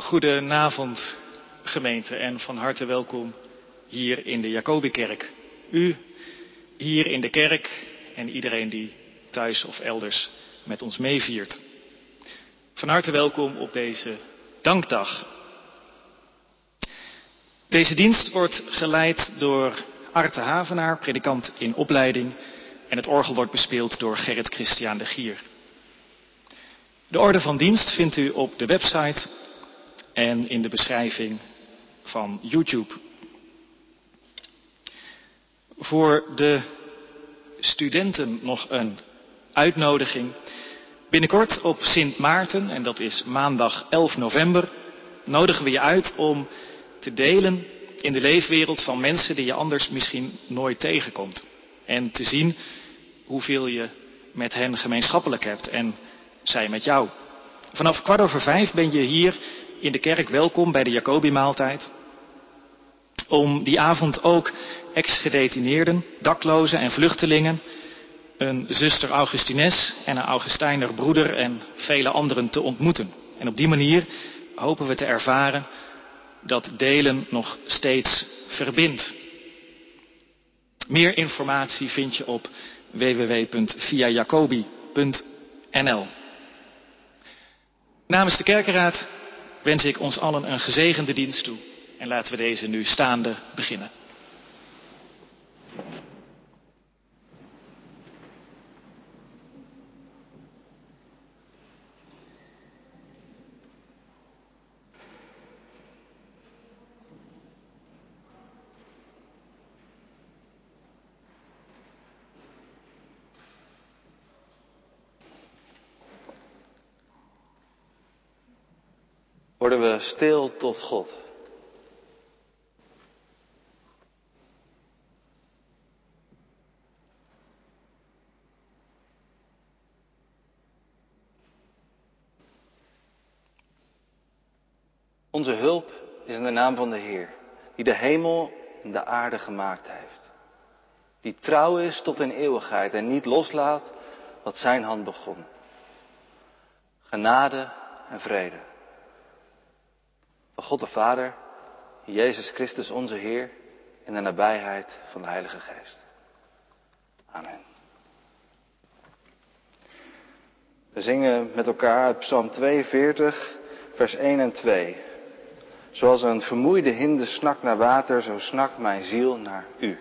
Goedenavond gemeente en van harte welkom hier in de Jacobikerk. U hier in de kerk en iedereen die thuis of elders met ons meeviert. Van harte welkom op deze dankdag. Deze dienst wordt geleid door Arte Havenaar, predikant in opleiding, en het orgel wordt bespeeld door Gerrit Christiaan de Gier. De orde van dienst vindt u op de website en in de beschrijving van YouTube. Voor de studenten nog een uitnodiging. Binnenkort op Sint Maarten, en dat is maandag 11 november, nodigen we je uit om te delen in de leefwereld van mensen die je anders misschien nooit tegenkomt. En te zien hoeveel je met hen gemeenschappelijk hebt en zij met jou. Vanaf 4:15 ben je hier in de kerk welkom bij de Jacobimaaltijd. Om die avond ook ex-gedetineerden, daklozen en vluchtelingen, een zuster Augustines en een Augustijner broeder en vele anderen te ontmoeten. En op die manier hopen we te ervaren dat delen nog steeds verbindt. Meer informatie vind je op www.viajacobi.nl. Namens de kerkenraad wens ik ons allen een gezegende dienst toe. En laten we deze nu staande beginnen. Worden we stil tot God. Onze hulp is in de naam van de Heer, die de hemel en de aarde gemaakt heeft. Die trouw is tot in eeuwigheid en niet loslaat wat zijn hand begon. Genade en vrede. Van God de Vader, Jezus Christus onze Heer, in de nabijheid van de Heilige Geest. Amen. We zingen met elkaar uit Psalm 42, vers 1 en 2. Zoals een vermoeide hinde snakt naar water, zo snakt mijn ziel naar u.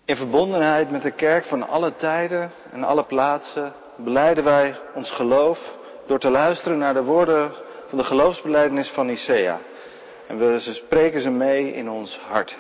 In verbondenheid met de kerk van alle tijden en alle plaatsen belijden wij ons geloof door te luisteren naar de woorden van de geloofsbelijdenis van Nicea. En we spreken ze mee in ons hart.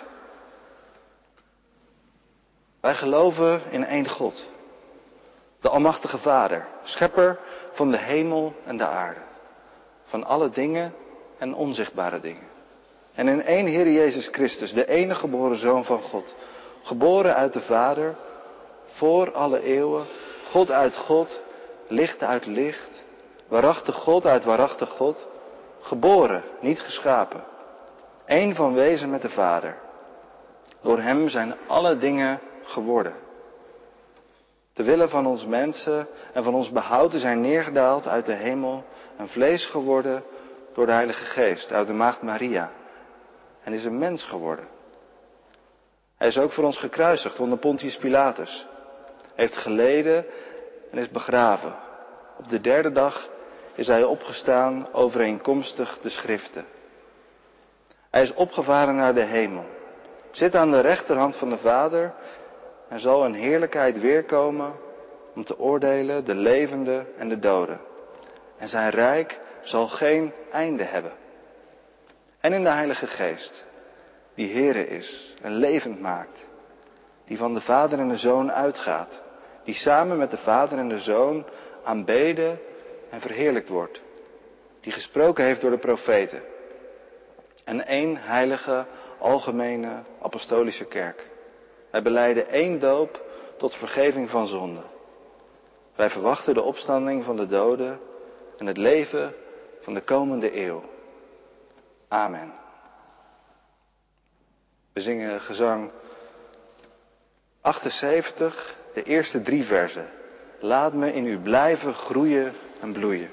Wij geloven in één God, de Almachtige Vader, schepper van de hemel en de aarde, van alle dingen en onzichtbare dingen. En in één Heer Jezus Christus, de enige geboren Zoon van God, geboren uit de Vader, voor alle eeuwen, God uit God, licht uit licht, waarachtig God uit waarachtig God, geboren, niet geschapen, één van wezen met de Vader. Door hem zijn alle dingen geworden. Te wille van ons mensen en van ons behoud zijn neergedaald uit de hemel en vlees geworden door de Heilige Geest uit de Maagd Maria. En is een mens geworden. Hij is ook voor ons gekruisigd onder Pontius Pilatus. Heeft geleden en is begraven. Op de derde dag is hij opgestaan overeenkomstig de schriften. Hij is opgevaren naar de hemel. Zit aan de rechterhand van de Vader en zal in heerlijkheid weerkomen om te oordelen de levenden en de doden. En zijn rijk zal geen einde hebben. En in de Heilige Geest, die Heere is en levend maakt, die van de Vader en de Zoon uitgaat, die samen met de Vader en de Zoon aanbeden en verheerlijkt wordt, die gesproken heeft door de profeten. En één heilige, algemene, apostolische kerk. Wij belijden één doop tot vergeving van zonde. Wij verwachten de opstanding van de doden en het leven van de komende eeuw. Amen. We zingen gezang 78, de eerste 3 verzen. Laat me in u blijven groeien en bloeien.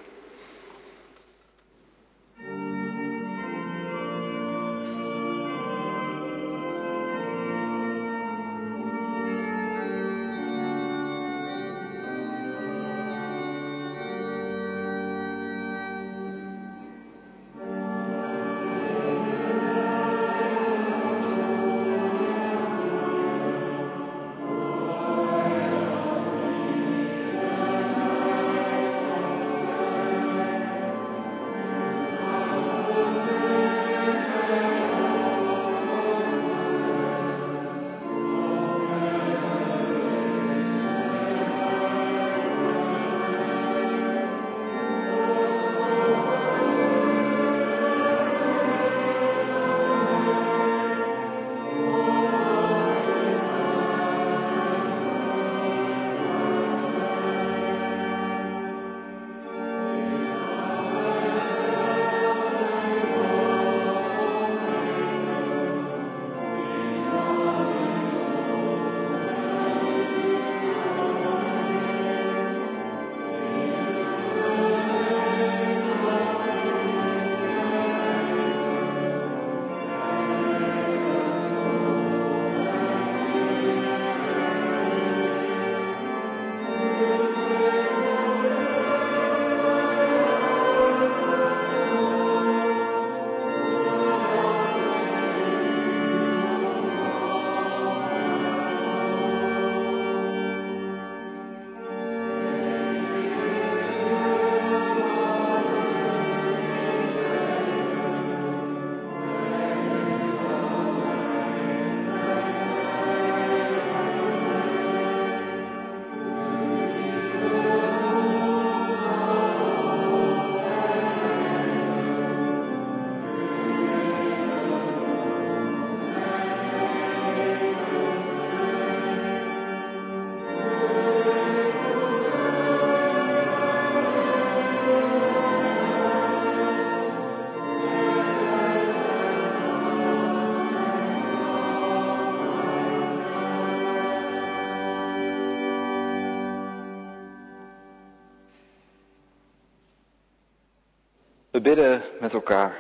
We bidden met elkaar.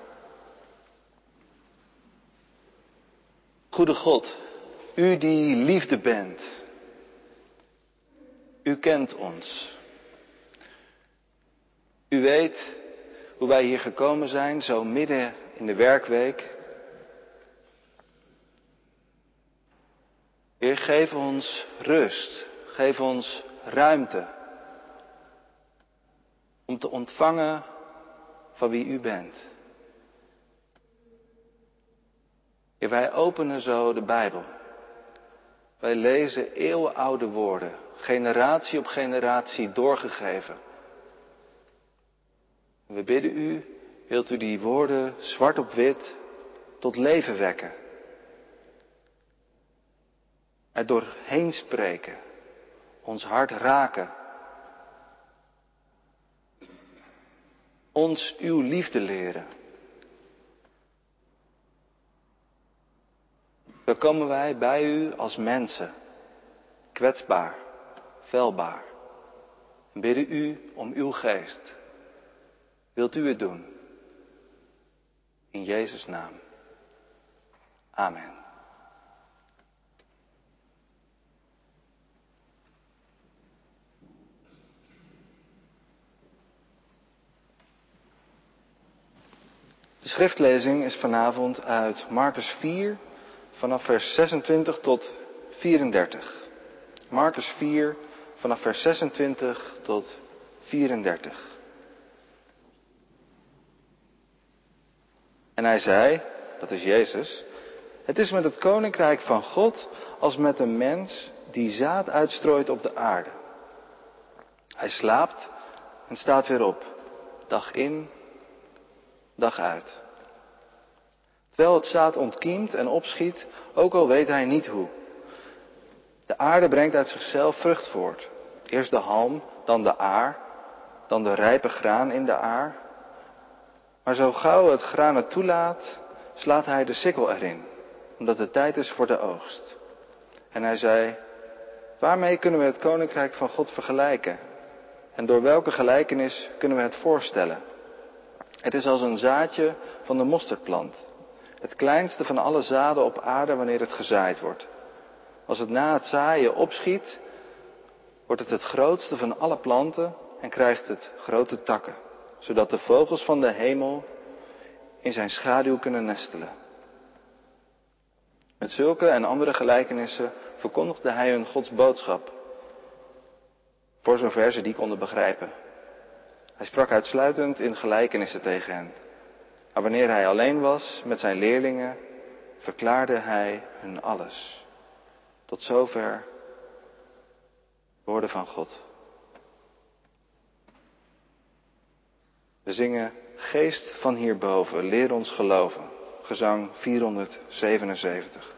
Goede God, u die liefde bent, u kent ons. U weet hoe wij hier gekomen zijn, zo midden in de werkweek. Heer, geef ons rust. Geef ons ruimte. Om te ontvangen van wie u bent. Heer, wij openen zo de Bijbel. Wij lezen eeuwenoude woorden. Generatie op generatie doorgegeven. We bidden u, wilt u die woorden zwart op wit tot leven wekken. Er doorheen spreken. Ons hart raken. Ons uw liefde leren. Dan komen wij bij u als mensen. Kwetsbaar, feilbaar. En bidden u om uw geest. Wilt u het doen? In Jezus' naam. Amen. De schriftlezing is vanavond uit Marcus 4, vanaf vers 26 tot 34. Marcus 4, vanaf vers 26 tot 34. En hij zei, dat is Jezus, het is met het koninkrijk van God als met een mens die zaad uitstrooit op de aarde. Hij slaapt en staat weer op, dag in, dag uit. Terwijl het zaad ontkiemt en opschiet, ook al weet hij niet hoe. De aarde brengt uit zichzelf vrucht voort. Eerst de halm, dan de aar, dan de rijpe graan in de aar. Maar zo gauw het graan het toelaat, slaat hij de sikkel erin, omdat het tijd is voor de oogst. En hij zei, waarmee kunnen we het koninkrijk van God vergelijken? En door welke gelijkenis kunnen we het voorstellen? Het is als een zaadje van de mosterdplant. Het kleinste van alle zaden op aarde wanneer het gezaaid wordt. Als het na het zaaien opschiet, wordt het het grootste van alle planten en krijgt het grote takken. Zodat de vogels van de hemel in zijn schaduw kunnen nestelen. Met zulke en andere gelijkenissen verkondigde hij hun Gods boodschap. Voor zover ze die konden begrijpen. Hij sprak uitsluitend in gelijkenissen tegen hen. Maar wanneer hij alleen was met zijn leerlingen, verklaarde hij hun alles. Tot zover woorden van God. We zingen Geest van hierboven, leer ons geloven. Gezang 477.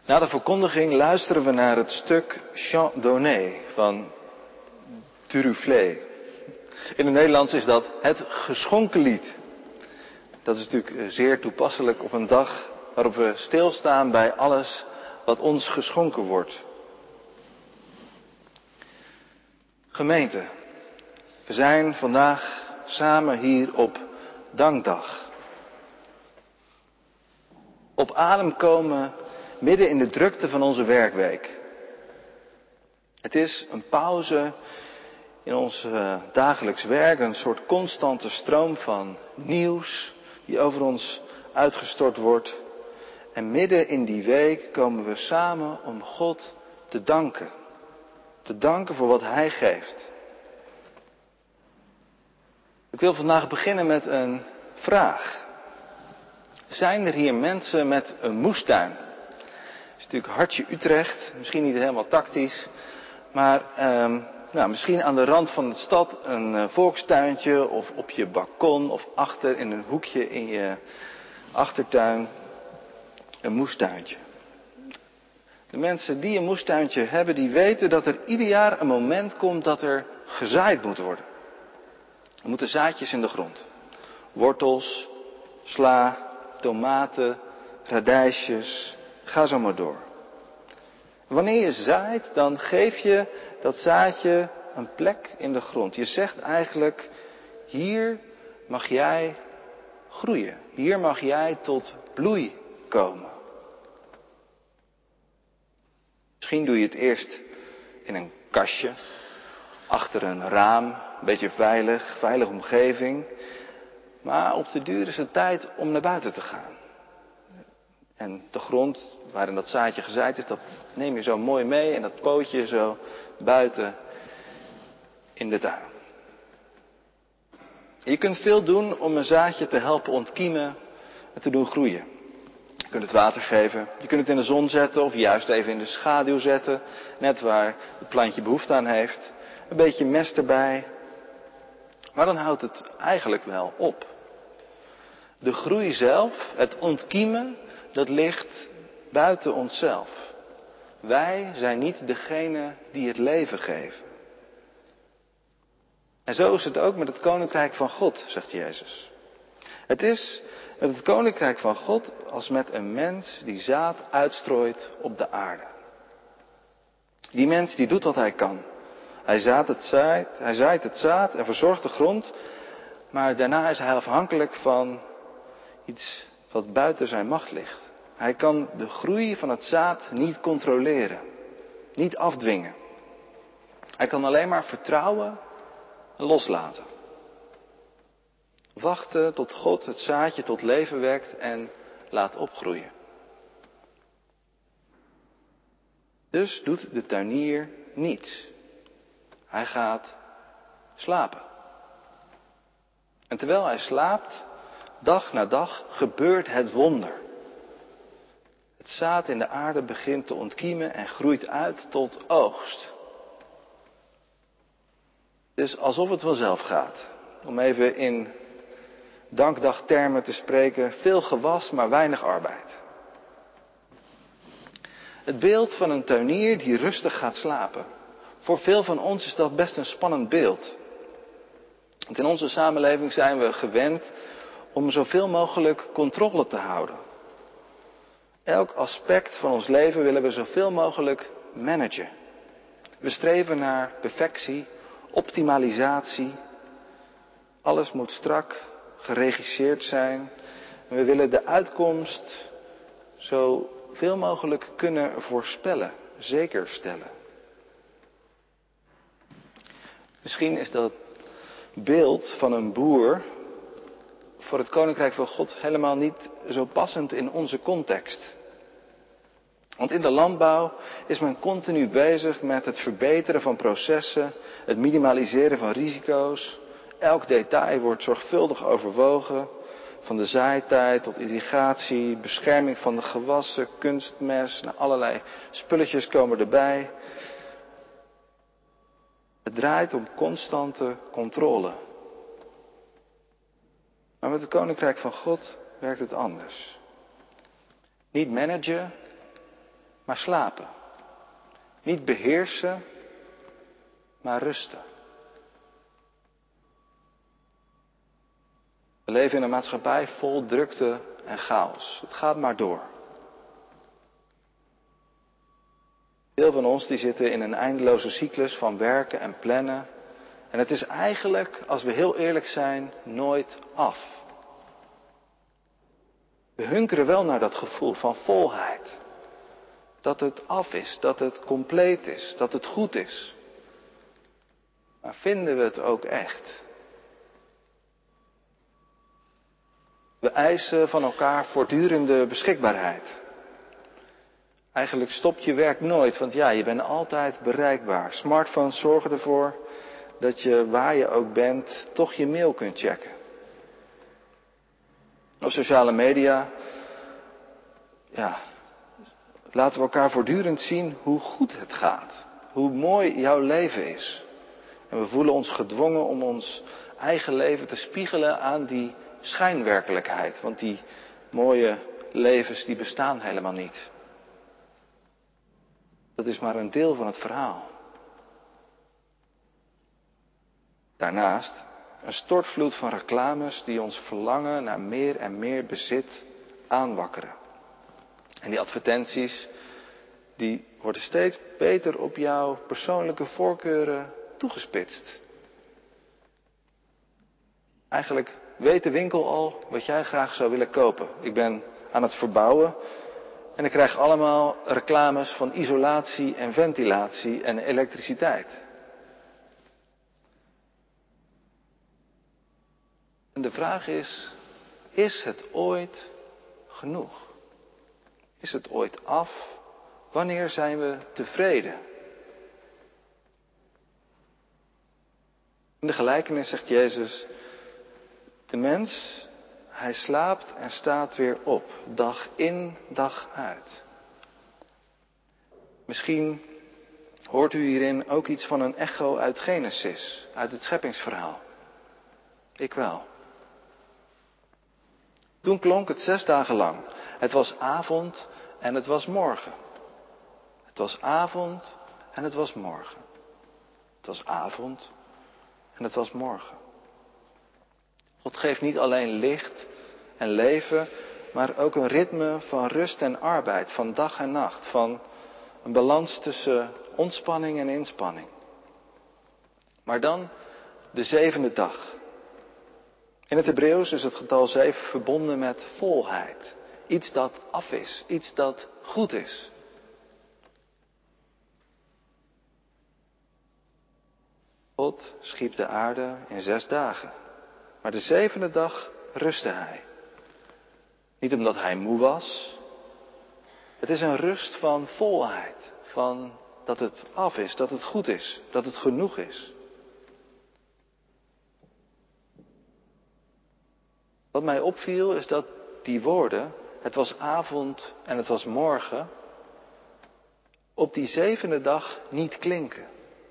Na de verkondiging luisteren we naar het stuk Chant Donné van Turuflé. In het Nederlands is dat het geschonken lied. Dat is natuurlijk zeer toepasselijk op een dag waarop we stilstaan bij alles wat ons geschonken wordt. Gemeente, we zijn vandaag samen hier op Dankdag. Op adem komen midden in de drukte van onze werkweek. Het is een pauze in ons dagelijks werk, een soort constante stroom van nieuws die over ons uitgestort wordt. En midden in die week komen we samen om God te danken. Te danken voor wat Hij geeft. Ik wil vandaag beginnen met een vraag. Zijn er hier mensen met een moestuin? Het is natuurlijk hartje Utrecht, misschien niet helemaal tactisch, maar misschien aan de rand van de stad een volkstuintje of op je balkon of achter in een hoekje in je achtertuin een moestuintje. De mensen die een moestuintje hebben, die weten dat er ieder jaar een moment komt dat er gezaaid moet worden. Er moeten zaadjes in de grond. Wortels, sla, tomaten, radijsjes, ga zo maar door. Wanneer je zaait, dan geef je dat zaadje een plek in de grond. Je zegt eigenlijk, hier mag jij groeien. Hier mag jij tot bloei komen. Misschien doe je het eerst in een kastje, achter een raam, een beetje veilige omgeving. Maar op de duur is het tijd om naar buiten te gaan. En de grond waarin dat zaadje gezaaid is, dat neem je zo mooi mee en dat pootje zo buiten in de tuin. Je kunt veel doen om een zaadje te helpen ontkiemen en te doen groeien. Je kunt het water geven, je kunt het in de zon zetten of juist even in de schaduw zetten. Net waar het plantje behoefte aan heeft. Een beetje mest erbij. Maar dan houdt het eigenlijk wel op. De groei zelf, het ontkiemen, dat ligt buiten onszelf. Wij zijn niet degene die het leven geven. En zo is het ook met het koninkrijk van God, zegt Jezus. Het is met het koninkrijk van God als met een mens die zaad uitstrooit op de aarde. Die mens die doet wat hij kan. Hij zaait het zaad en verzorgt de grond, maar daarna is hij afhankelijk van iets wat buiten zijn macht ligt. Hij kan de groei van het zaad niet controleren, niet afdwingen. Hij kan alleen maar vertrouwen en loslaten. Wachten tot God het zaadje tot leven wekt en laat opgroeien. Dus doet de tuinier niets. Hij gaat slapen. En terwijl hij slaapt, dag na dag, gebeurt het wonder. Het zaad in de aarde begint te ontkiemen en groeit uit tot oogst. Dus alsof het vanzelf gaat. Om even in dankdagtermen te spreken, veel gewas, maar weinig arbeid. Het beeld van een tuinier die rustig gaat slapen. Voor veel van ons is dat best een spannend beeld. Want in onze samenleving zijn we gewend om zoveel mogelijk controle te houden. Elk aspect van ons leven willen we zoveel mogelijk managen. We streven naar perfectie, optimalisatie. Alles moet strak geregisseerd zijn. En we willen de uitkomst zoveel mogelijk kunnen voorspellen, zeker stellen. Misschien is dat beeld van een boer voor het koninkrijk van God helemaal niet zo passend in onze context. Want in de landbouw is men continu bezig met het verbeteren van processen, het minimaliseren van risico's. Elk detail wordt zorgvuldig overwogen, van de zaaitijd tot irrigatie, bescherming van de gewassen, kunstmest, allerlei spulletjes komen erbij. Het draait om constante controle. Maar met het koninkrijk van God werkt het anders. Niet managen, maar slapen. Niet beheersen, maar rusten. We leven in een maatschappij vol drukte en chaos. Het gaat maar door. Veel van ons die zitten in een eindeloze cyclus van werken en plannen. En het is eigenlijk, als we heel eerlijk zijn, nooit af. We hunkeren wel naar dat gevoel van volheid. Dat het af is, dat het compleet is, dat het goed is. Maar vinden we het ook echt? We eisen van elkaar voortdurende beschikbaarheid. Eigenlijk stopt je werk nooit, want ja, je bent altijd bereikbaar. Smartphones zorgen ervoor dat je, waar je ook bent, toch je mail kunt checken. Op sociale media, laten we elkaar voortdurend zien hoe goed het gaat. Hoe mooi jouw leven is. En we voelen ons gedwongen om ons eigen leven te spiegelen aan die schijnwerkelijkheid. Want die mooie levens die bestaan helemaal niet. Dat is maar een deel van het verhaal. Daarnaast een stortvloed van reclames die ons verlangen naar meer en meer bezit aanwakkeren. En die advertenties, die worden steeds beter op jouw persoonlijke voorkeuren toegespitst. Eigenlijk weet de winkel al wat jij graag zou willen kopen. Ik ben aan het verbouwen en ik krijg allemaal reclames van isolatie en ventilatie en elektriciteit. En de vraag is het ooit genoeg? Is het ooit af? Wanneer zijn we tevreden? In de gelijkenis zegt Jezus, de mens, hij slaapt en staat weer op, dag in, dag uit. Misschien hoort u hierin ook iets van een echo uit Genesis, uit het scheppingsverhaal. Ik wel. Toen klonk het 6 dagen lang. Het was avond en het was morgen. Het was avond en het was morgen. Het was avond en het was morgen. God geeft niet alleen licht en leven, maar ook een ritme van rust en arbeid, van dag en nacht, van een balans tussen ontspanning en inspanning. Maar dan de 7e dag. In het Hebreeuws is het getal 7 verbonden met volheid. Iets dat af is, iets dat goed is. God schiep de aarde in 6 dagen. Maar de 7e dag rustte hij. Niet omdat hij moe was. Het is een rust van volheid. Van dat het af is, dat het goed is, dat het genoeg is. Wat mij opviel is dat die woorden, het was avond en het was morgen, op die 7e dag niet klinken.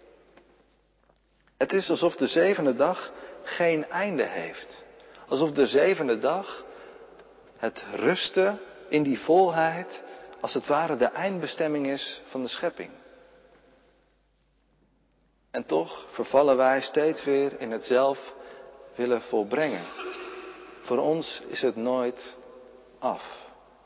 Het is alsof de 7e dag geen einde heeft. Alsof de 7e dag, het rusten in die volheid, als het ware de eindbestemming is van de schepping. En toch vervallen wij steeds weer in het zelf willen volbrengen. Voor ons is het nooit af.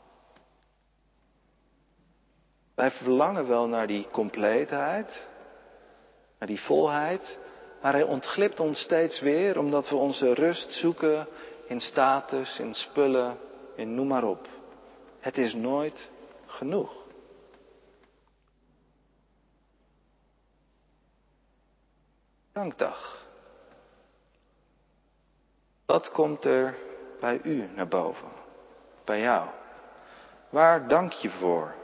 Wij verlangen wel naar die compleetheid, naar die volheid, maar hij ontglipt ons steeds weer omdat we onze rust zoeken in status, in spullen, in noem maar op. Het is nooit genoeg. Dankdag. Wat komt er bij u naar boven? Bij jou? Waar dank je voor?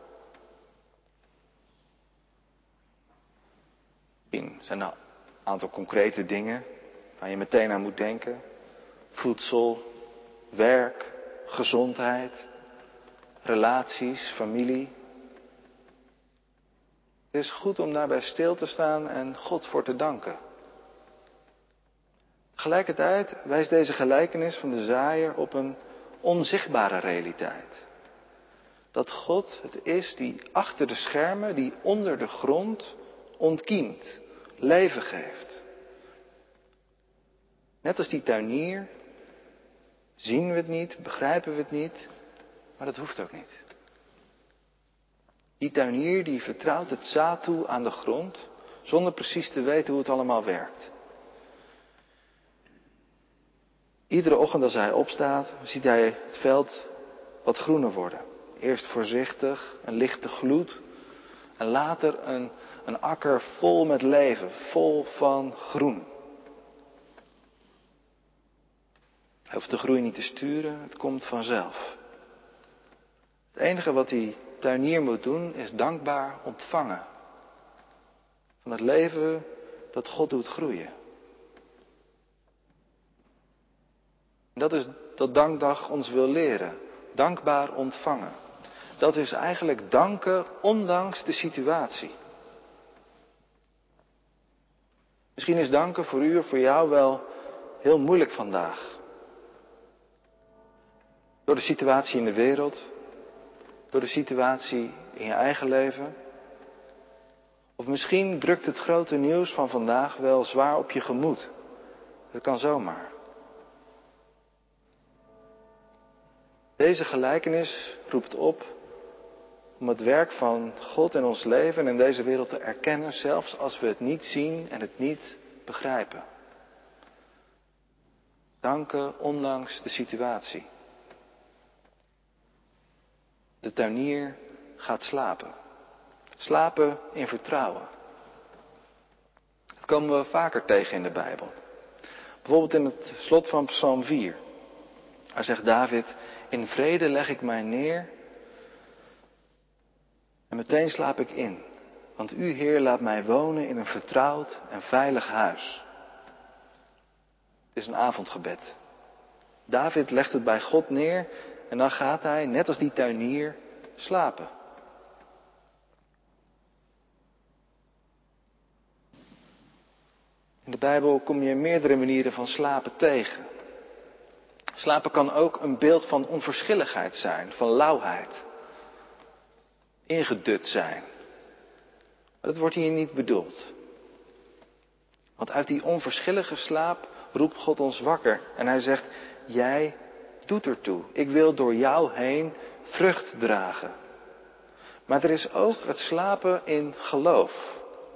Misschien zijn er een aantal concrete dingen waar je meteen aan moet denken. Voedsel, werk, gezondheid, relaties, familie. Het is goed om daarbij stil te staan en God voor te danken. Tegelijkertijd wijst deze gelijkenis van de zaaier op een onzichtbare realiteit. Dat God het is die achter de schermen, die onder de grond ontkiemt, leven geeft. Net als die tuinier zien we het niet, begrijpen we het niet, maar dat hoeft ook niet. Die tuinier die vertrouwt het zaad toe aan de grond, zonder precies te weten hoe het allemaal werkt. Iedere ochtend als hij opstaat, ziet hij het veld wat groener worden. Eerst voorzichtig, een lichte gloed. En later een akker vol met leven, vol van groen. Hij hoeft de groei niet te sturen, het komt vanzelf. Het enige wat die tuinier moet doen is dankbaar ontvangen. Van het leven dat God doet groeien. Dat is dat Dankdag ons wil leren. Dankbaar ontvangen. Dat is eigenlijk danken ondanks de situatie. Misschien is danken voor u of voor jou wel heel moeilijk vandaag. Door de situatie in de wereld. Door de situatie in je eigen leven. Of misschien drukt het grote nieuws van vandaag wel zwaar op je gemoed. Dat kan zomaar. Deze gelijkenis roept op om het werk van God in ons leven en in deze wereld te erkennen, zelfs als we het niet zien en het niet begrijpen. Danken ondanks de situatie. De tuinier gaat slapen. Slapen in vertrouwen. Dat komen we vaker tegen in de Bijbel. Bijvoorbeeld in het slot van Psalm 4. Daar zegt David: in vrede leg ik mij neer en meteen slaap ik in. Want u, Heer, laat mij wonen in een vertrouwd en veilig huis. Het is een avondgebed. David legt het bij God neer en dan gaat hij, net als die tuinier, slapen. In de Bijbel kom je meerdere manieren van slapen tegen. Slapen kan ook een beeld van onverschilligheid zijn, van lauwheid. Ingedut zijn. Maar dat wordt hier niet bedoeld. Want uit die onverschillige slaap roept God ons wakker. En hij zegt, jij doet ertoe. Ik wil door jou heen vrucht dragen. Maar er is ook het slapen in geloof.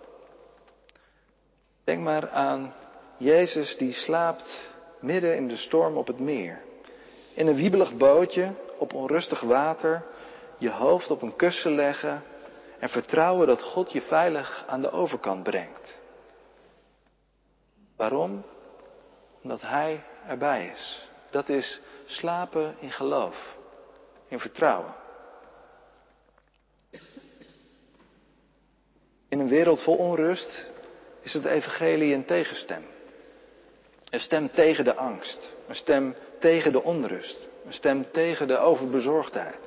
Denk maar aan Jezus die slaapt midden in de storm op het meer. In een wiebelig bootje, op onrustig water, je hoofd op een kussen leggen en vertrouwen dat God je veilig aan de overkant brengt. Waarom? Omdat Hij erbij is. Dat is slapen in geloof, in vertrouwen. In een wereld vol onrust is het evangelie een tegenstem. Een stem tegen de angst. Een stem tegen de onrust. Een stem tegen de overbezorgdheid.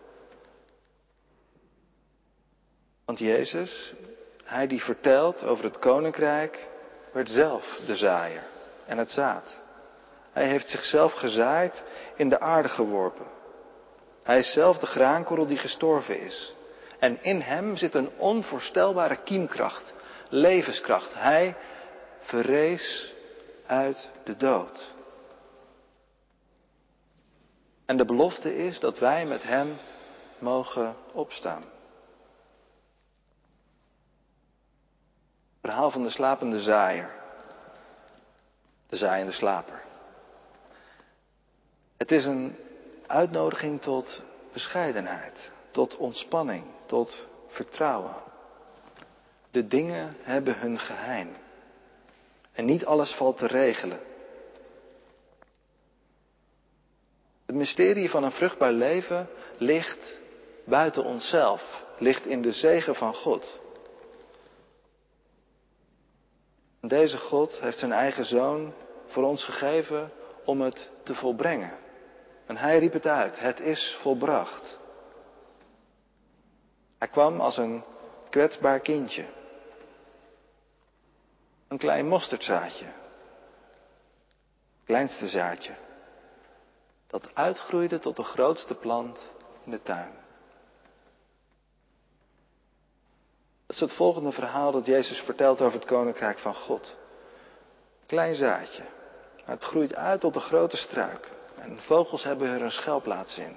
Want Jezus, Hij die vertelt over het koninkrijk, werd zelf de zaaier en het zaad. Hij heeft zichzelf gezaaid, in de aarde geworpen. Hij is zelf de graankorrel die gestorven is. En in hem zit een onvoorstelbare kiemkracht, levenskracht. Hij verrees uit de dood. En de belofte is dat wij met hem mogen opstaan. Het verhaal van de slapende zaaier. De zaaiende slaper. Het is een uitnodiging tot bescheidenheid, tot ontspanning, tot vertrouwen. De dingen hebben hun geheim. En niet alles valt te regelen. Het mysterie van een vruchtbaar leven ligt buiten onszelf, ligt in de zegen van God. En deze God heeft zijn eigen zoon voor ons gegeven om het te volbrengen. En hij riep het uit, het is volbracht. Hij kwam als een kwetsbaar kindje. Een klein mosterdzaadje. Het kleinste zaadje. Dat uitgroeide tot de grootste plant in de tuin. Dat is het volgende verhaal dat Jezus vertelt over het koninkrijk van God. Klein zaadje. Maar het groeit uit tot een grote struik. En vogels hebben er een schuilplaats in.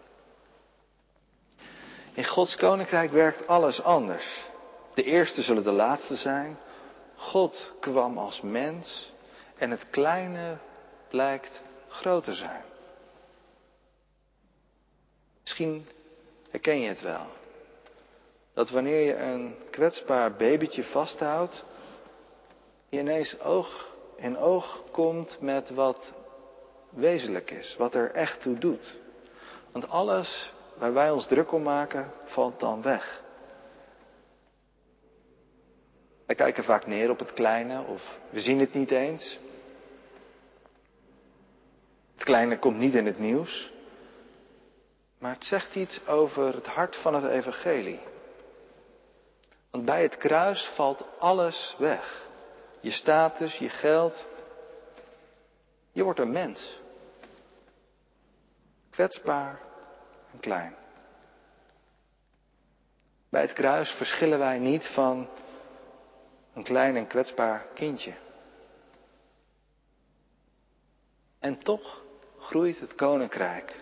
In Gods koninkrijk werkt alles anders. De eerste zullen de laatste zijn. God kwam als mens en het kleine blijkt groot te zijn. Misschien herken je het wel. Dat wanneer je een kwetsbaar babytje vasthoudt, je ineens oog in oog komt met wat wezenlijk is, wat er echt toe doet. Want alles waar wij ons druk om maken, valt dan weg. Wij kijken vaak neer op het kleine of we zien het niet eens. Het kleine komt niet in het nieuws. Maar het zegt iets over het hart van het evangelie. Want bij het kruis valt alles weg. Je status, je geld. Je wordt een mens. Kwetsbaar en klein. Bij het kruis verschillen wij niet van een klein en kwetsbaar kindje. En toch groeit het koninkrijk.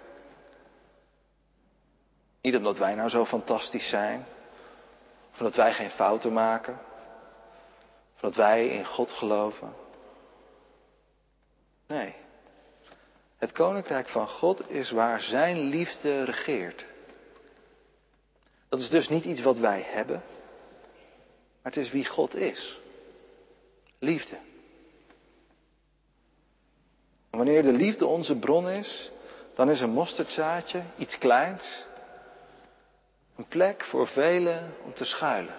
Niet omdat wij nou zo fantastisch zijn. Of omdat wij geen fouten maken. Of omdat wij in God geloven. Nee. Het koninkrijk van God is waar zijn liefde regeert. Dat is dus niet iets wat wij hebben. Maar het is wie God is. Liefde. En wanneer de liefde onze bron is, dan is een mosterdzaadje iets kleins. Een plek voor velen om te schuilen.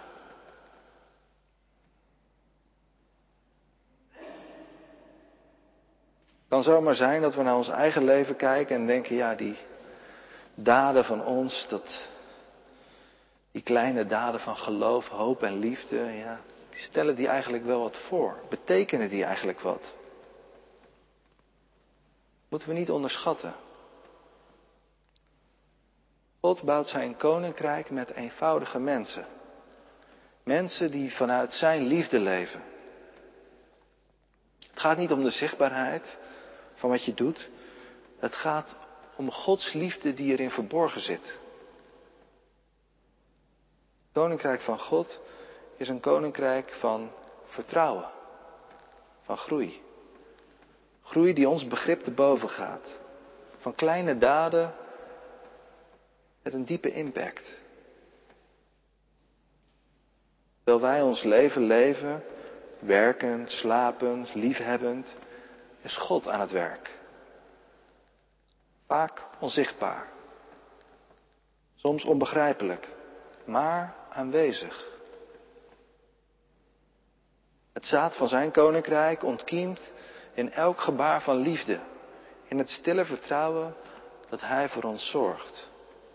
Het kan zomaar zijn dat we naar ons eigen leven kijken en denken, ja, die daden van ons, die kleine daden van geloof, hoop en liefde, ja, die stellen die eigenlijk wel wat voor. Betekenen die eigenlijk wat? Moeten we niet onderschatten. God bouwt zijn koninkrijk met eenvoudige mensen. Mensen die vanuit zijn liefde leven. Het gaat niet om de zichtbaarheid van wat je doet. Het gaat om Gods liefde die erin verborgen zit. Het koninkrijk van God is een koninkrijk van vertrouwen. Van groei. Groei die ons begrip te boven gaat. Van kleine daden met een diepe impact. Terwijl wij ons leven leven, werkend, slapend, liefhebbend, is God aan het werk. Vaak onzichtbaar. Soms onbegrijpelijk, maar aanwezig. Het zaad van zijn koninkrijk ontkiemt in elk gebaar van liefde. In het stille vertrouwen dat hij voor ons zorgt.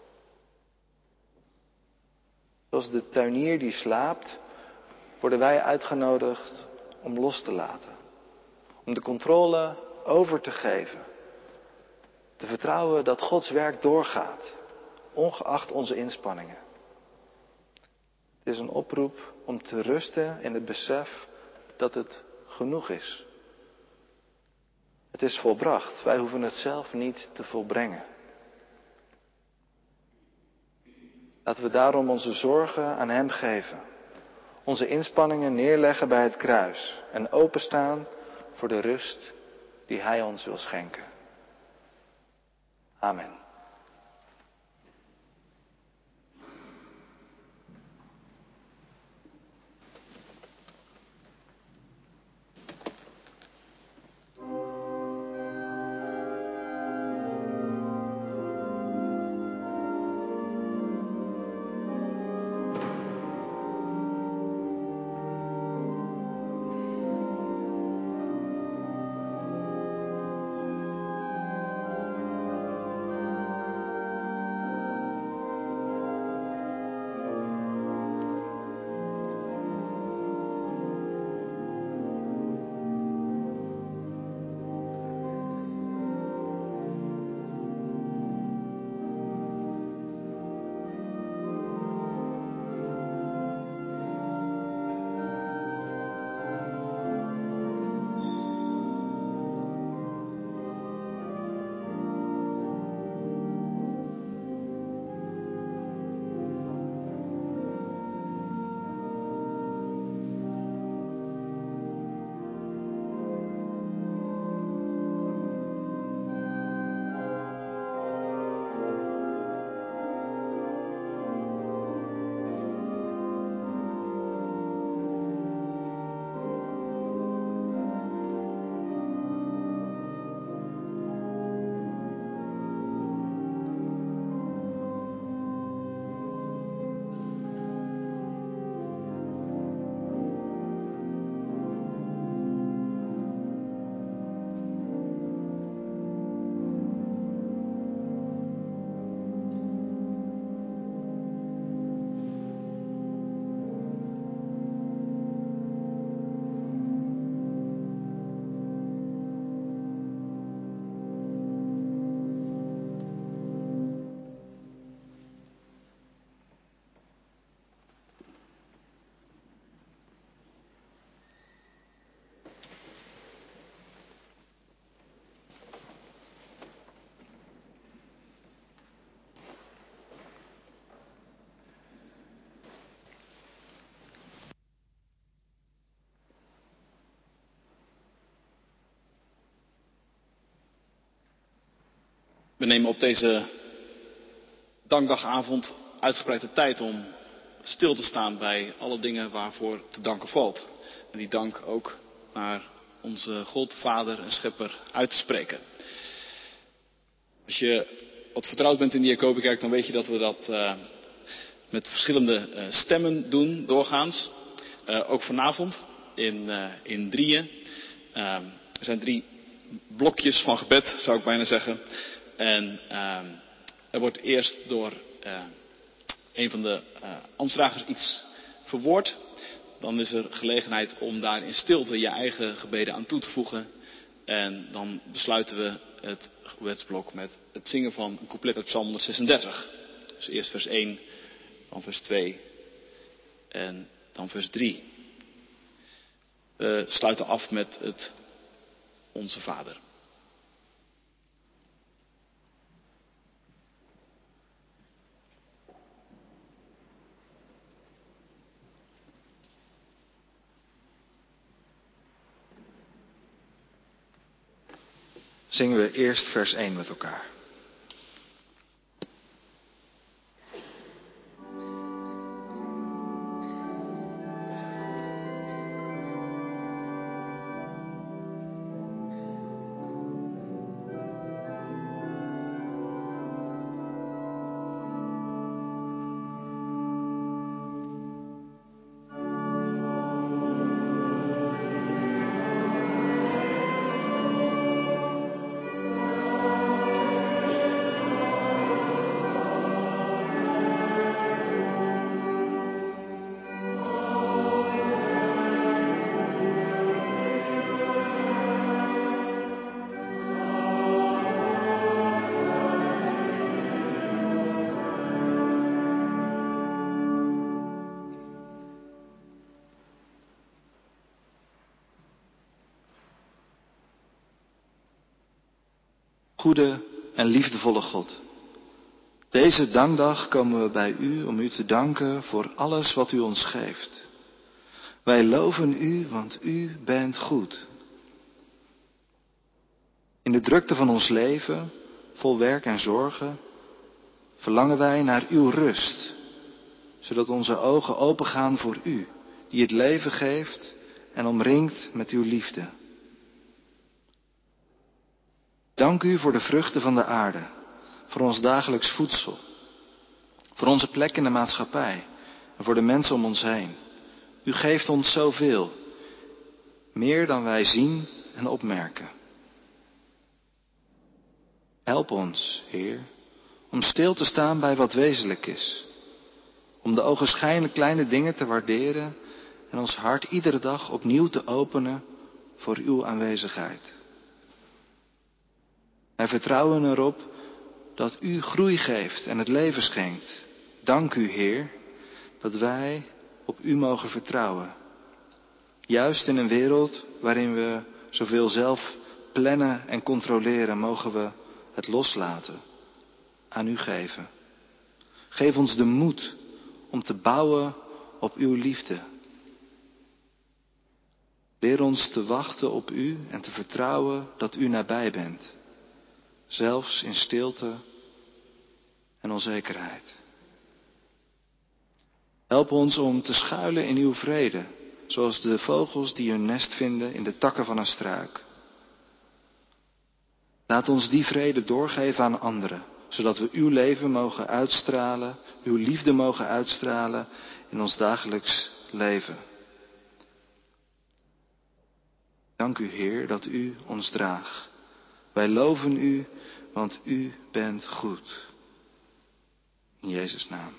Zoals de tuinier die slaapt, worden wij uitgenodigd om los te laten. Om de controle over te geven. Te vertrouwen dat Gods werk doorgaat, ongeacht onze inspanningen. Het is een oproep om te rusten in het besef dat het genoeg is. Het is volbracht, wij hoeven het zelf niet te volbrengen. Laten we daarom onze zorgen aan hem geven. Onze inspanningen neerleggen bij het kruis en openstaan voor de rust die hij ons wil schenken. Amen. We nemen op deze dankdagavond uitgebreid de tijd om stil te staan bij alle dingen waarvoor te danken valt. En die dank ook naar onze God, Vader en Schepper uit te spreken. Als je wat vertrouwd bent in de Jacobikerk, dan weet je dat we dat met verschillende stemmen doen, doorgaans. Ook vanavond in drieën. Er zijn 3 blokjes van gebed, zou ik bijna zeggen. En er wordt eerst door een van de ambtsdragers iets verwoord. Dan is er gelegenheid om daar in stilte je eigen gebeden aan toe te voegen. En dan besluiten we het gebedsblok met het zingen van een couplet uit Psalm 136. Dus eerst vers 1, dan vers 2 en dan vers 3. We sluiten af met het Onze Vader. Zingen we eerst vers 1 met elkaar. Goede en liefdevolle God, deze dankdag komen we bij u om u te danken voor alles wat u ons geeft. Wij loven u, want u bent goed. In de drukte van ons leven, vol werk en zorgen, verlangen wij naar uw rust, zodat onze ogen opengaan voor u, die het leven geeft en omringt met uw liefde. Dank u voor de vruchten van de aarde, voor ons dagelijks voedsel, voor onze plek in de maatschappij en voor de mensen om ons heen. U geeft ons zoveel, meer dan wij zien en opmerken. Help ons, Heer, om stil te staan bij wat wezenlijk is, om de ogenschijnlijk kleine dingen te waarderen en ons hart iedere dag opnieuw te openen voor uw aanwezigheid. Wij vertrouwen erop dat u groei geeft en het leven schenkt. Dank u, Heer, dat wij op u mogen vertrouwen. Juist in een wereld waarin we zoveel zelf plannen en controleren, mogen we het loslaten, aan u geven. Geef ons de moed om te bouwen op uw liefde. Leer ons te wachten op u en te vertrouwen dat u nabij bent. Zelfs in stilte en onzekerheid. Help ons om te schuilen in uw vrede, zoals de vogels die hun nest vinden in de takken van een struik. Laat ons die vrede doorgeven aan anderen, zodat we uw leven mogen uitstralen, uw liefde mogen uitstralen in ons dagelijks leven. Dank u, Heer, dat u ons draagt. Wij loven u, want u bent goed. In Jezus' naam.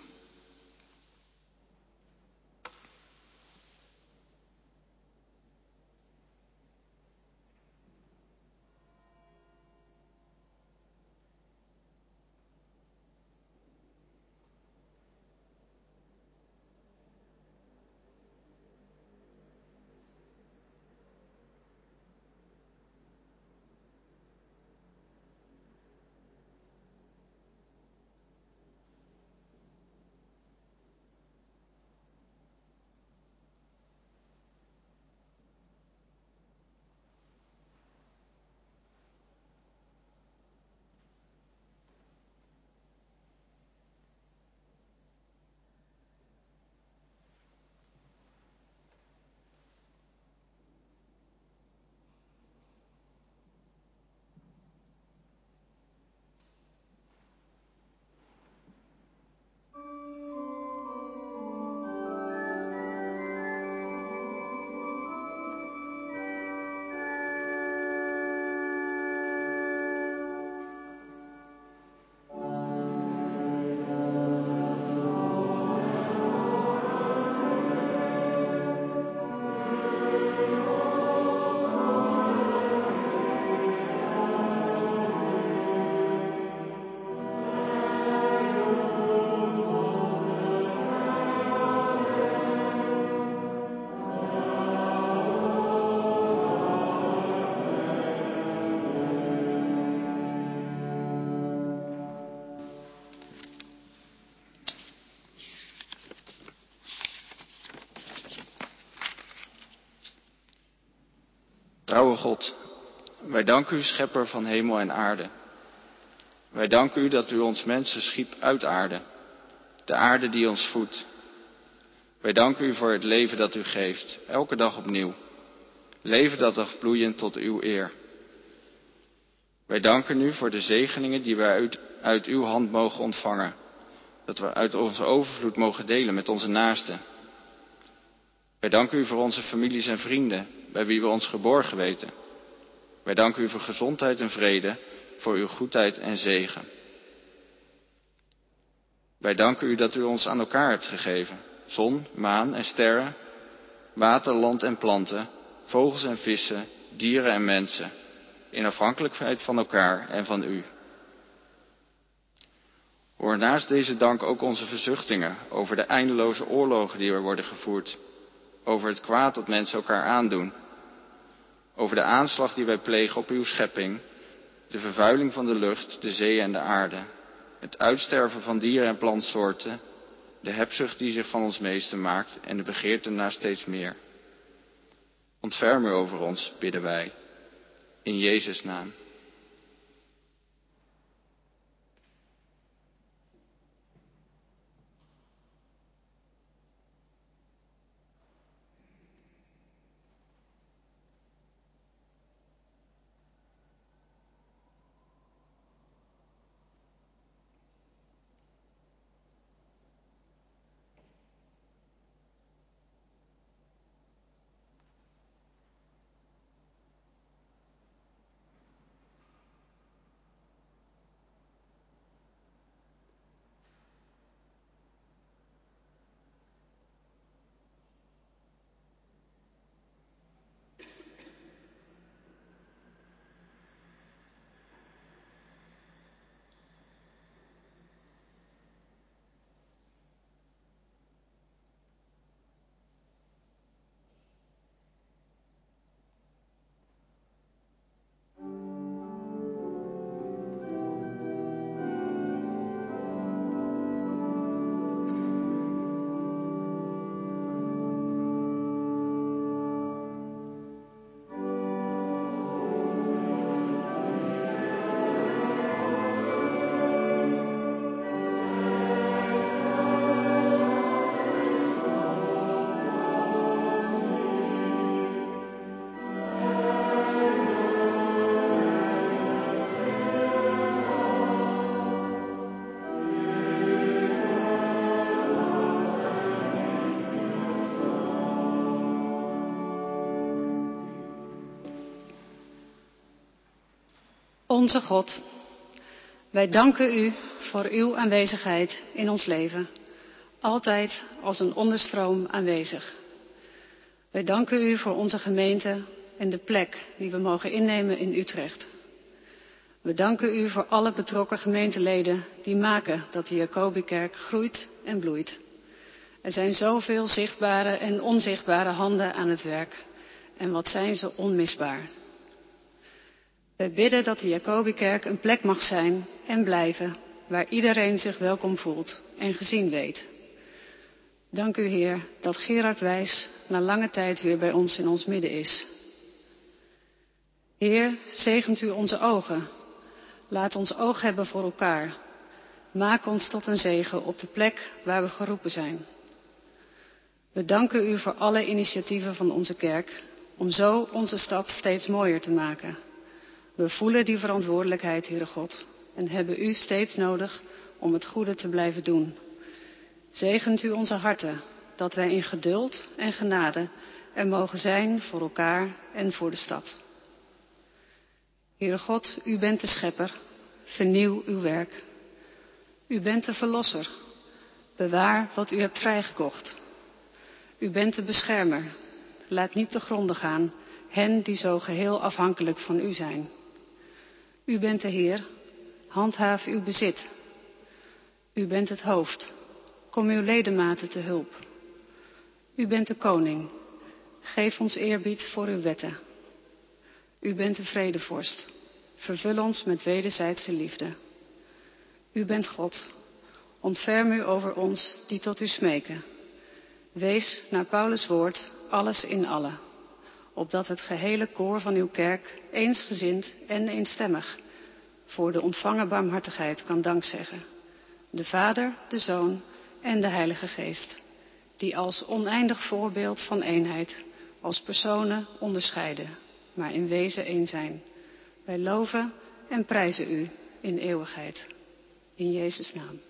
Trouwe God, wij danken u, schepper van hemel en aarde. Wij danken u dat u ons mensen schiep uit aarde, de aarde die ons voedt. Wij danken u voor het leven dat u geeft, elke dag opnieuw. Leven dat dag bloeiend tot uw eer. Wij danken u voor de zegeningen die wij uit uw hand mogen ontvangen. Dat we uit onze overvloed mogen delen met onze naasten. Wij danken u voor onze families en vrienden, bij wie we ons geborgen weten. Wij danken u voor gezondheid en vrede, voor uw goedheid en zegen. Wij danken u dat u ons aan elkaar hebt gegeven. Zon, maan en sterren, water, land en planten, vogels en vissen, dieren en mensen. In afhankelijkheid van elkaar en van u. Hoor naast deze dank ook onze verzuchtingen over de eindeloze oorlogen die er worden gevoerd. Over het kwaad dat mensen elkaar aandoen. Over de aanslag die wij plegen op uw schepping. De vervuiling van de lucht, de zee en de aarde. Het uitsterven van dieren en plantsoorten. De hebzucht die zich van ons meester maakt en de begeerte naar steeds meer. Ontferm u over ons, bidden wij. In Jezus' naam. Onze God, wij danken u voor uw aanwezigheid in ons leven, altijd als een onderstroom aanwezig. Wij danken u voor onze gemeente en de plek die we mogen innemen in Utrecht. We danken u voor alle betrokken gemeenteleden die maken dat de Jacobikerk groeit en bloeit. Er zijn zoveel zichtbare en onzichtbare handen aan het werk. En wat zijn ze onmisbaar. Wij bidden dat de Jacobikerk een plek mag zijn en blijven waar iedereen zich welkom voelt en gezien weet. Dank u, Heer, dat Gerard Wijs na lange tijd weer bij ons in ons midden is. Heer, zegent u onze ogen. Laat ons oog hebben voor elkaar. Maak ons tot een zegen op de plek waar we geroepen zijn. We danken u voor alle initiatieven van onze kerk om zo onze stad steeds mooier te maken. We voelen die verantwoordelijkheid, Heere God, en hebben u steeds nodig om het goede te blijven doen. Zegent u onze harten, dat wij in geduld en genade er mogen zijn voor elkaar en voor de stad. Heere God, u bent de schepper, vernieuw uw werk. U bent de verlosser, bewaar wat u hebt vrijgekocht. U bent de beschermer, laat niet te gronden gaan hen die zo geheel afhankelijk van u zijn. U bent de Heer, handhaaf uw bezit. U bent het hoofd, kom uw ledematen te hulp. U bent de koning, geef ons eerbied voor uw wetten. U bent de vredevorst, vervul ons met wederzijdse liefde. U bent God, ontferm u over ons die tot u smeken. Wees naar Paulus' woord alles in allen. opdat het gehele koor van uw kerk eensgezind en eenstemmig voor de ontvangen barmhartigheid kan dankzeggen. De Vader, de Zoon en de Heilige Geest, die als oneindig voorbeeld van eenheid als personen onderscheiden, maar in wezen één zijn. Wij loven en prijzen u in eeuwigheid. In Jezus' naam.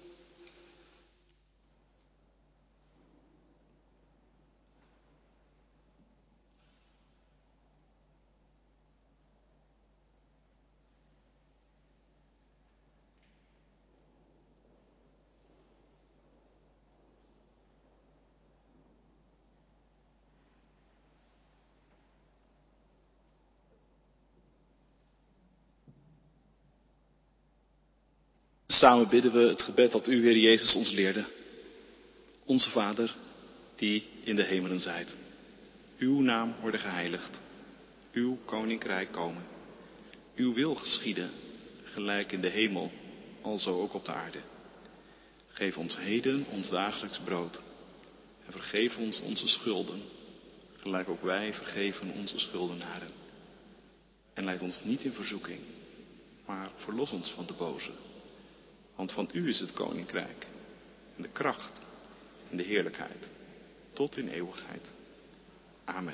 Samen bidden we het gebed dat u, Heer Jezus, ons leerde. Onze Vader, die in de hemelen zijt. Uw naam worden geheiligd. Uw koninkrijk komen. Uw wil geschieden, gelijk in de hemel, alzo ook op de aarde. Geef ons heden ons dagelijks brood. En vergeef ons onze schulden, gelijk ook wij vergeven onze schuldenaren. En leid ons niet in verzoeking, maar verlos ons van de boze. Want van u is het koninkrijk, en de kracht, en de heerlijkheid, tot in eeuwigheid. Amen.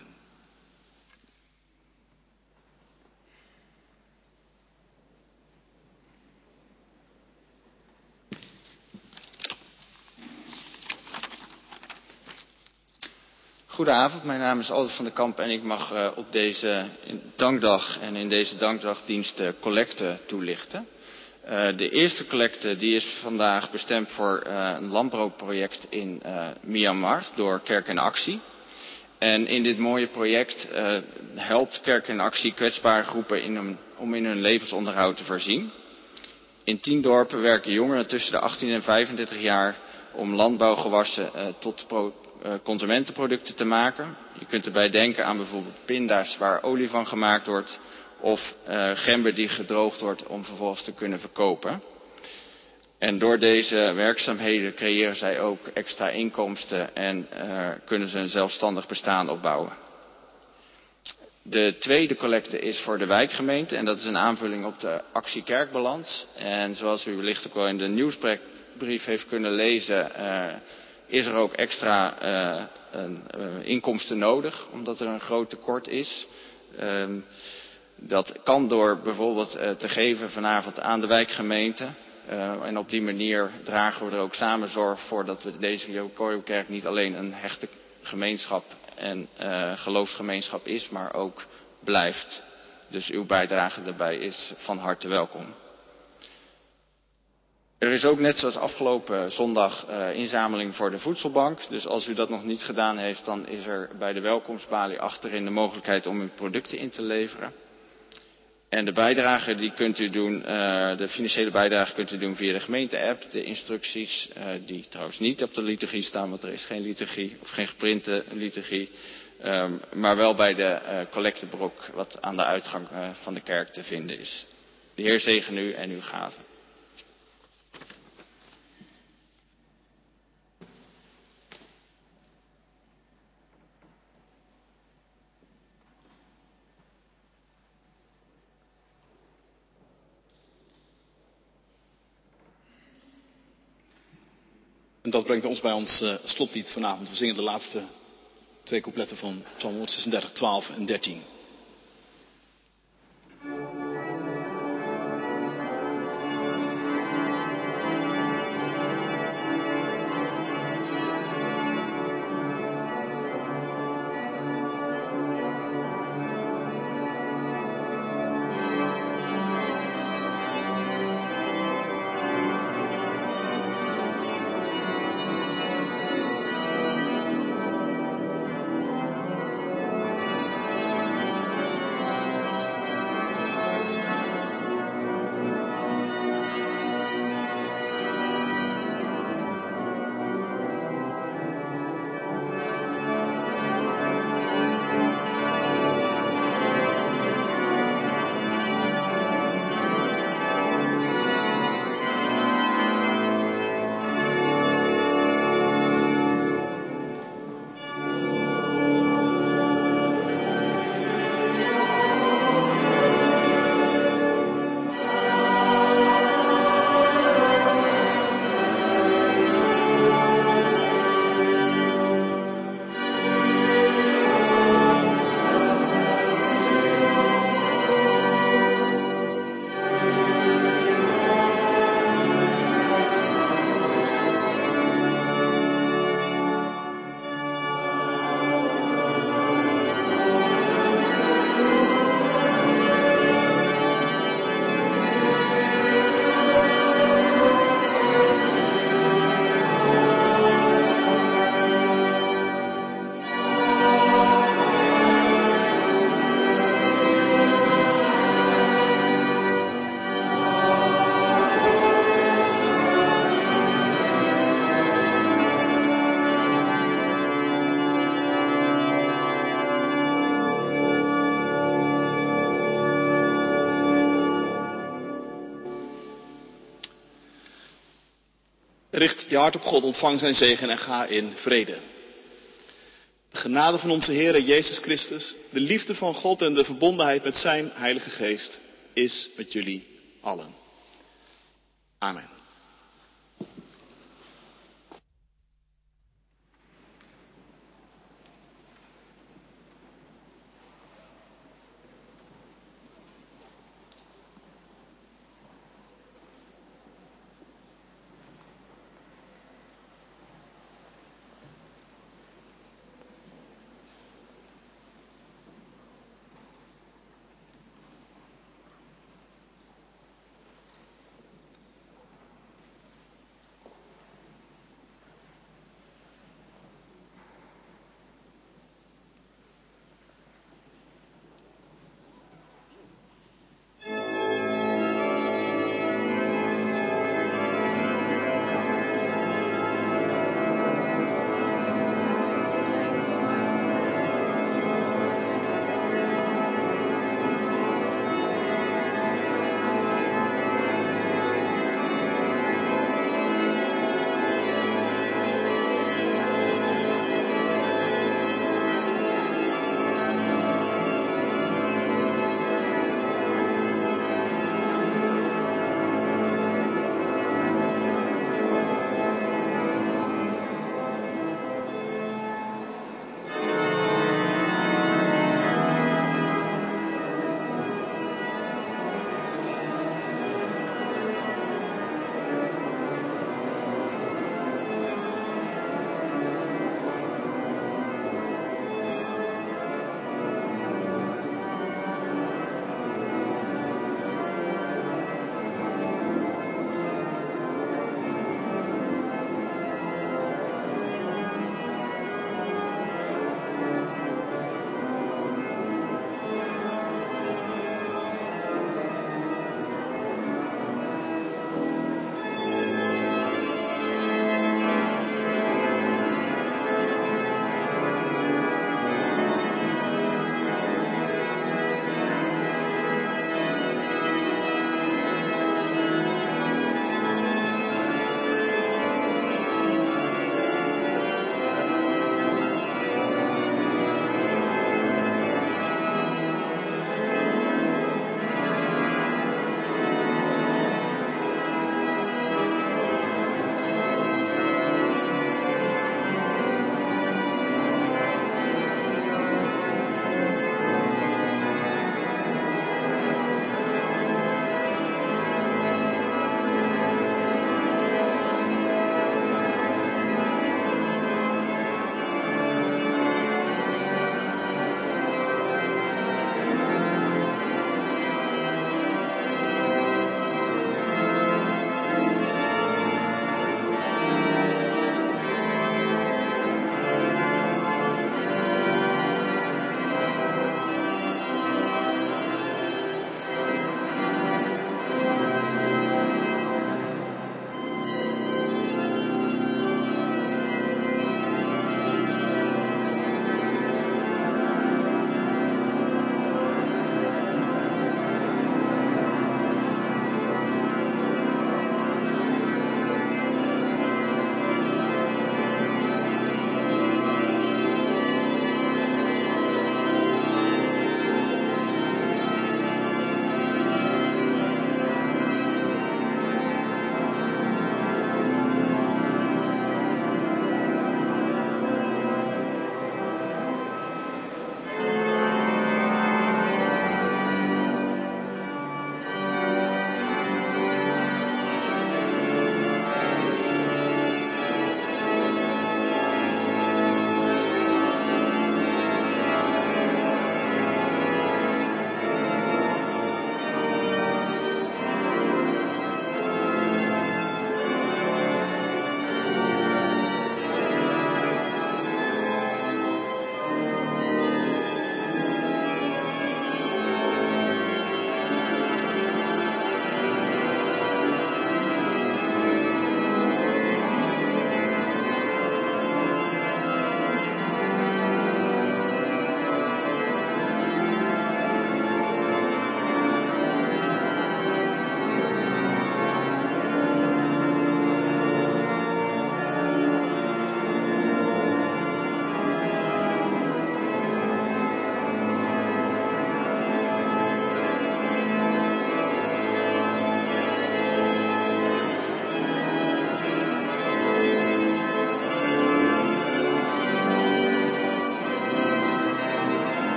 Goedenavond, mijn naam is Albert van der Kamp en ik mag op deze dankdag en in deze dankdagdienst de collecte toelichten. De eerste collecte die is vandaag bestemd voor een landbouwproject in Myanmar door Kerk in Actie. En in dit mooie project helpt Kerk in Actie kwetsbare groepen om in hun levensonderhoud te voorzien. In 10 dorpen werken jongeren tussen de 18 en 35 jaar om landbouwgewassen tot consumentenproducten te maken. Je kunt erbij denken aan bijvoorbeeld pinda's waar olie van gemaakt wordt. Of gember die gedroogd wordt om vervolgens te kunnen verkopen. En door deze werkzaamheden creëren zij ook extra inkomsten en kunnen ze een zelfstandig bestaan opbouwen. De tweede collecte is voor de wijkgemeente en dat is een aanvulling op de actie Kerkbalans. En zoals u wellicht ook wel in de nieuwsbrief heeft kunnen lezen, is er ook extra inkomsten nodig, omdat er een groot tekort is. Dat kan door bijvoorbeeld te geven vanavond aan de wijkgemeente. En op die manier dragen we er ook samen zorg voor dat we deze Jokorio-kerk niet alleen een hechte gemeenschap en geloofsgemeenschap is, maar ook blijft. Dus uw bijdrage daarbij is van harte welkom. Er is ook net zoals afgelopen zondag inzameling voor de voedselbank. Dus als u dat nog niet gedaan heeft, dan is er bij de welkomstbalie achterin de mogelijkheid om uw producten in te leveren. En de bijdrage die kunt u doen, de financiële bijdrage kunt u doen via de gemeente-app. De instructies, die trouwens niet op de liturgie staan, want er is geen liturgie of geen geprinte liturgie. Maar wel bij de collectebrok wat aan de uitgang van de kerk te vinden is. De Heer zegen u en uw gaven. En dat brengt ons bij ons slotlied vanavond. We zingen de laatste 2 coupletten van Psalm 136, 12 en 13. Richt je hart op God, ontvang zijn zegen en ga in vrede. De genade van onze Heer Jezus Christus, de liefde van God en de verbondenheid met zijn Heilige Geest is met jullie allen. Amen.